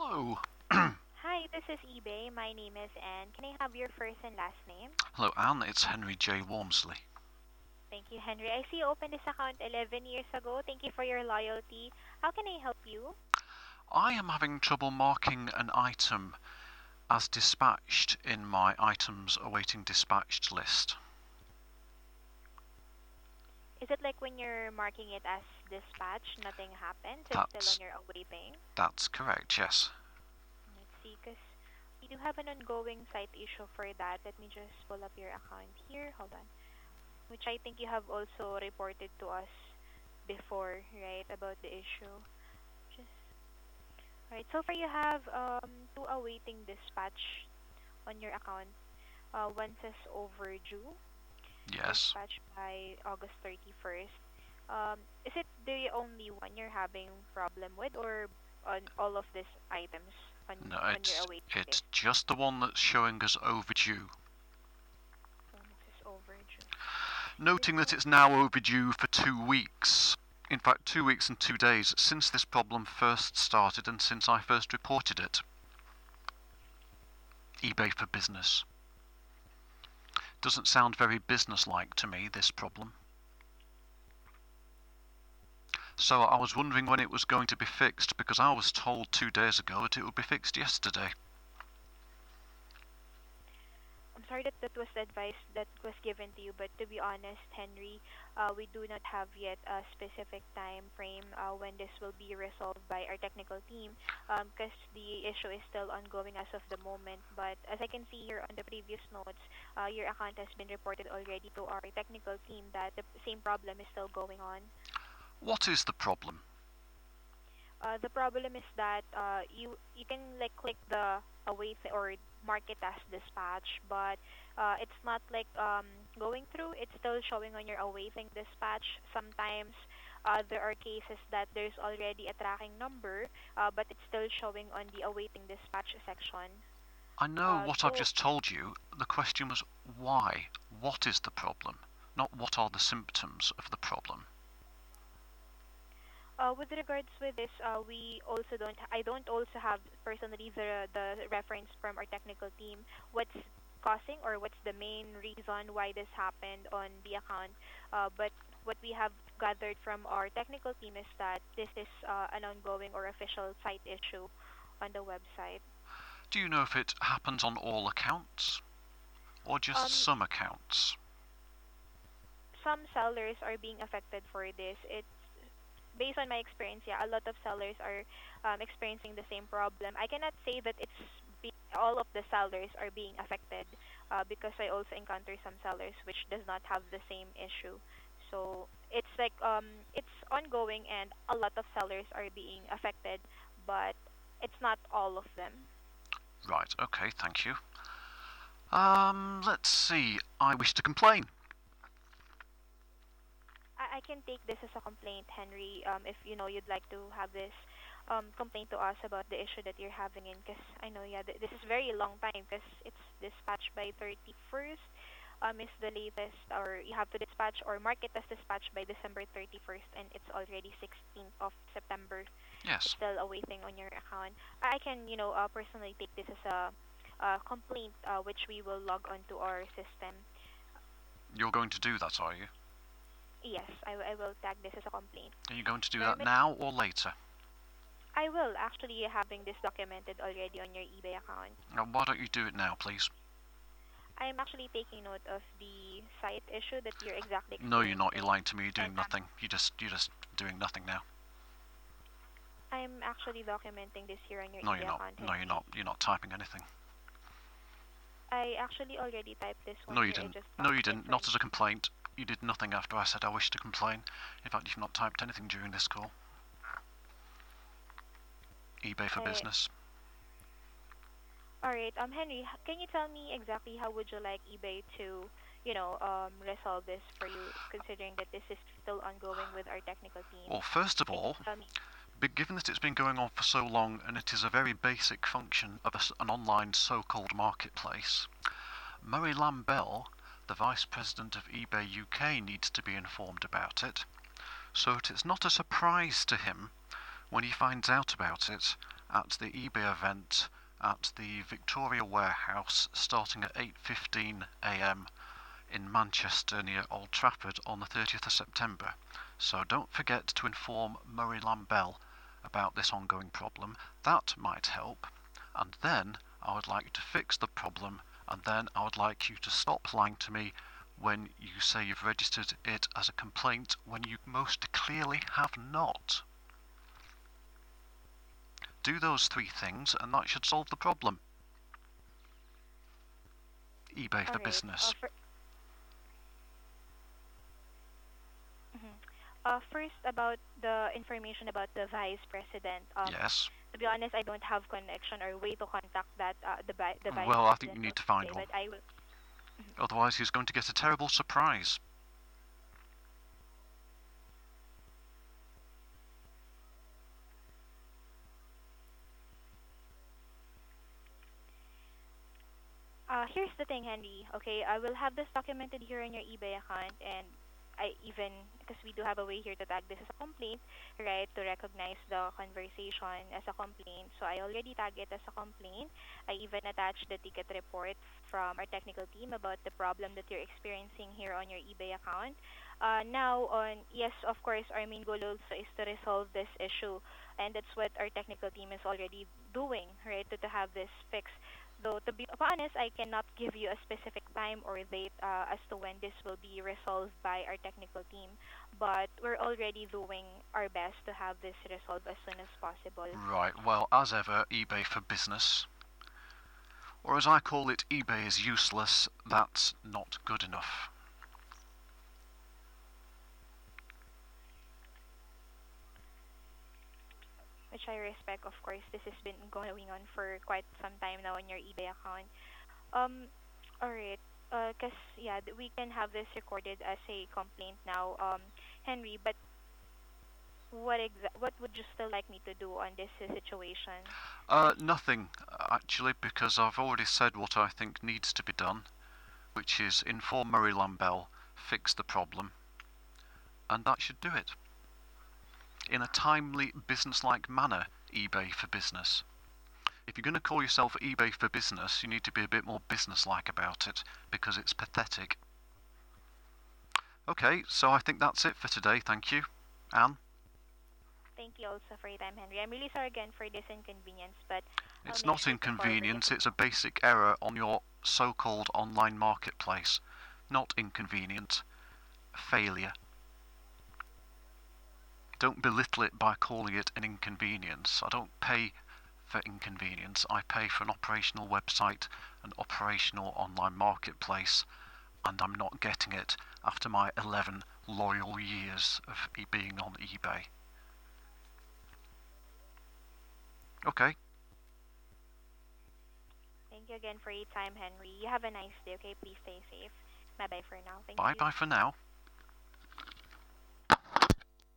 Hello. Hi, this is eBay. My name is Anne. Can I have your first and last name? Hello, Anne. It's Henry J. Wormsley. Thank you, Henry. I see you opened this account 11 years ago. Thank you for your loyalty. How can I help you? I am having trouble marking an item as dispatched in my items awaiting dispatched list. Is it like when you're marking it as dispatch, nothing happens? It's still on That's your awaiting? that's correct. Yes. Let's see, because we do have an ongoing site issue for that. Let me just pull up your account here. Hold on. Which I think you have also reported to us before, right, about the issue. Just right. So far, you have two awaiting dispatch on your account. One says overdue, Yes. dispatched by August 31st. Is it the only one you're having problem with, or on all of these items No, on your it's awaiting it's list? just the one that's showing as overdue. One that says overdue. This Noting that one. it's now overdue for 2 weeks. In fact, 2 weeks and 2 days since this problem first started and since I first reported it. eBay for Business. Doesn't sound very business-like to me, this problem. So I was wondering when it was going to be fixed because I was told 2 days ago that it would be fixed yesterday. I'm sorry that that was the advice that was given to you, but to be honest, Henry, we do not have yet a specific time frame when this will be resolved by our technical team, because the issue is still ongoing as of the moment. But as I can see here on the previous notes, your account has been reported already to our technical team that the same problem is still going on. What is the problem? The problem is that you can like click the await or mark it as dispatch, but it's not like going through. It's still showing on your awaiting dispatch. Sometimes there are cases that there's already a tracking number, but it's still showing on the awaiting dispatch section. I know what I've Though just told you. The question was why? What is the problem? Not what are the symptoms of the problem. with regards with this, we also don't. I don't also have personally the reference from our technical team. What's causing or what's the main reason why this happened on the account? But what we have gathered from our technical team is that this is an ongoing or official site issue on the website. Do you know if it happens on all accounts or just Um, some accounts? some sellers are being affected for this. It's based on my experience, yeah, a lot of sellers are experiencing the same problem. I cannot say that all of the sellers are being affected because I also encounter some sellers which does not have the same issue. So it's like it's ongoing and a lot of sellers are being affected, but it's not all of them. Right, okay, thank you. Let's see. I wish to complain. I can take this as a complaint, Henry. If you know you'd like to have this complaint to us about the issue that you're having in, because I know, yeah, this is very long time because it's dispatched by 31st. Is the latest, or you have to dispatch or mark it as dispatched by December 31st, and it's already 16th of September. It's Yes, still awaiting on your account. I can, personally take this as a complaint, which we will log onto our system. you're going to do that, are you? Yes, I will tag this as a complaint. Are you going to do that Permit now or later? I will actually having this documented already on your eBay account. Now, why don't you do it now, please? I'm actually taking note of the site issue that you're exactly No, you're not. You're experiencing, lying to me. You're and doing nothing. You're just doing nothing now. I'm actually documenting this here on your No, you're eBay not. account, No, you're Henry. not. You're not typing anything. I actually already typed this one No, you here. I didn't. just No, found you the didn't. Not as a information. complaint. You did nothing after I said I wish to complain. In fact, you've not typed anything during this call. eBay for I, Business. all right, Henry, can you tell me exactly how would you like eBay to, resolve this for you, considering that this is still ongoing with our technical team? Well, first of Can you all, tell me? given that it's been going on for so long and it is a very basic function of an online so-called marketplace, Murray Lambell, the Vice President of eBay UK, needs to be informed about it, so that it's not a surprise to him when he finds out about it at the eBay event at the Victoria Warehouse starting at 8:15 a.m. in Manchester near Old Trafford on the 30th of September. So don't forget to inform Murray Lambell about this ongoing problem. That might help. And then I would like to fix the problem, and then I would like you to stop lying to me when you say you've registered it as a complaint when you most clearly have not. Do those 3 things and that should solve the problem. eBay for All right. business. First, about the information about the vice president. Yes. To be honest, I don't have connection or way to contact that the vice Well, I think you president need of to find eBay, one. but I will. Otherwise he's going to get a terrible surprise. Here's the thing, Henry. Okay, I will have this documented here on your eBay account, and I even because we do have a way here to tag this as a complaint, right? To recognize the conversation as a complaint. So I already tag it as a complaint. I even attached the ticket report from our technical team about the problem that you're experiencing here on your eBay account. Now, on yes, of course, our main goal also is to resolve this issue, and that's what our technical team is already doing, right? To have this fixed. Though to be honest, I cannot give you a specific time or date as to when this will be resolved by our technical team, but we're already doing our best to have this resolved as soon as possible. Right, well, as ever, eBay for business. Or as I call it, eBay is useless. That's not good enough. Which I respect, of course. This has been going on for quite some time now on your eBay account. Um, alright. Cause yeah, we can have this recorded as a complaint now, Henry. But what would you still like me to do on this situation? Nothing, actually, because I've already said what I think needs to be done, which is inform Murray Lambell, fix the problem, and that should do it. In a timely, business-like manner, eBay for business. If you're going to call yourself eBay for business, you need to be a bit more business-like about it, because it's pathetic. Okay, so I think that's it for today, thank you. Anne? Thank you also for your time, Henry. I'm really sorry again for this inconvenience, but I'll It's make not sure to forward it. inconvenience, it's a basic error on your so-called online marketplace. Not inconvenient. Failure. Don't belittle it by calling it an inconvenience. I don't pay for inconvenience. I pay for an operational website, an operational online marketplace, and I'm not getting it after my 11 loyal years of being on eBay. Okay, Thank you again for your time, Henry. You have a nice day, okay? Please stay safe. Bye bye for now. Thank bye you. bye for now.